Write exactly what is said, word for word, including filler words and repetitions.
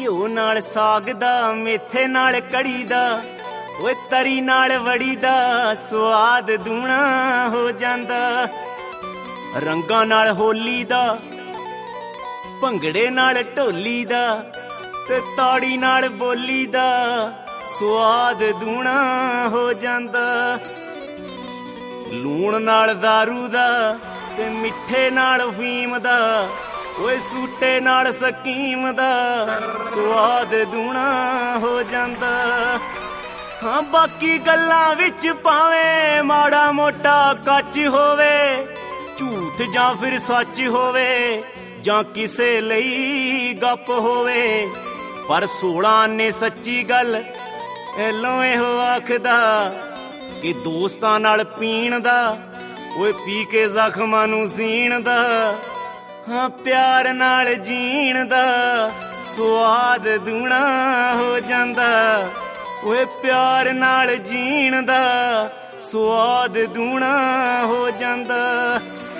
ਘਿਓ ਨਾਲ ਸਾਗ ਦਾ, ਮੇਥੇ ਨਾਲ ਕੜੀ ਦਾ, ਓਏ ਤਰੀ ਨਾਲ ਵੜੀ ਦਾ ਸਵਾਦ ਦੂਣਾ ਹੋ ਜਾਂਦਾ। ਰੰਗਾਂ ਨਾਲ ਹੋਲੀ ਦਾ, ਭੰਗੜੇ ਨਾਲ ਢੋਲੀ ਦਾ, ਤੇ ਤਾੜੀ ਨਾਲ ਬੋਲੀ ਦਾ ਸਵਾਦ ਦੂਣਾ ਹੋ ਜਾਂਦਾ। ਲੂਣ ਨਾਲ ਦਾਰੂ ਦਾ ਤੇ ਮਿੱਠੇ ਨਾਲ ਫੀਮ ਦਾ, ਓਏ ਸੂਟੇ ਨਾਲ ਸਕੀਮ ਦਾ ਸਵਾਦ ਦੂਣਾ ਹੋ ਜਾਂਦਾ। ਹਾਂ ਬਾਕੀ ਗੱਲਾਂ ਵਿੱਚ ਭਾਵੇਂ ਮਾੜਾ ਮੋਟਾ ਕੱਚ ਹੋਵੇ, ਝੂਠ ਜਾਂ ਫਿਰ ਸੱਚ ਹੋਵੇ, ਜਾਂ ਕਿਸੇ ਲਈ ਗੱਪ ਹੋਵੇ, ਪਰ ਸੋਲਾਂ ਨੇ ਸੱਚੀ ਗੱਲ ਐਲੋਂ ਇਹੋ ਆਖਦਾ ਕਿ ਦੋਸਤਾਂ ਨਾਲ ਪੀਣ ਦਾ, ਓਏ ਪੀ ਕੇ ਜ਼ਖਮਾਂ ਨੂੰ ਸੀਣ ਦਾ, ਹਾਂ ਪਿਆਰ ਨਾਲ ਜੀਣ ਦਾ ਸਵਾਦ ਦੂਣਾ ਹੋ ਜਾਂਦਾ। ਓਏ ਪਿਆਰ ਨਾਲ ਜੀਣ ਦਾ ਸਵਾਦ ਦੂਣਾ ਹੋ ਜਾਂਦਾ।